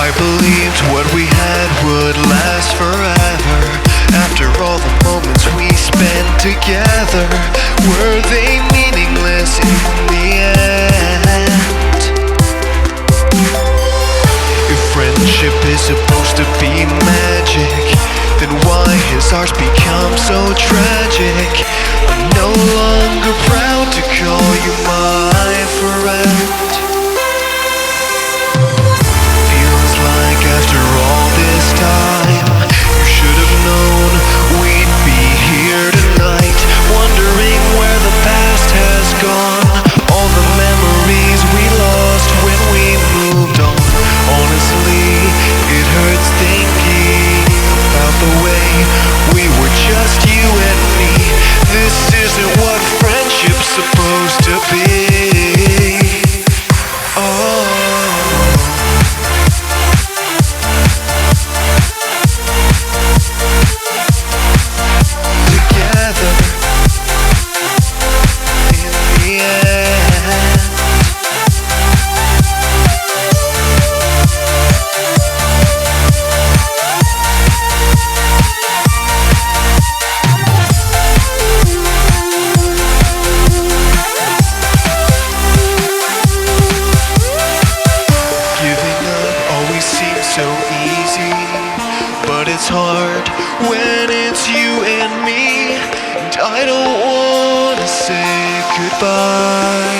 I believed what we had would last forever. After all the moments we spent together, were they meaningless in the end? If friendship is supposed to be magic, then why has ours become so tragic? I'm no longer proud to call you my friend. Feels like after all this time, you should have known we'd be here tonight, wondering where the past has gone, all the memories we lost when we moved on. Honestly, it hurts thinking about the way we were just you and me. This isn't what friendship's supposed to be. Oh, together in the end. Giving up always seems so easy, but it's hard when it's you and me. And I don't wanna say goodbye.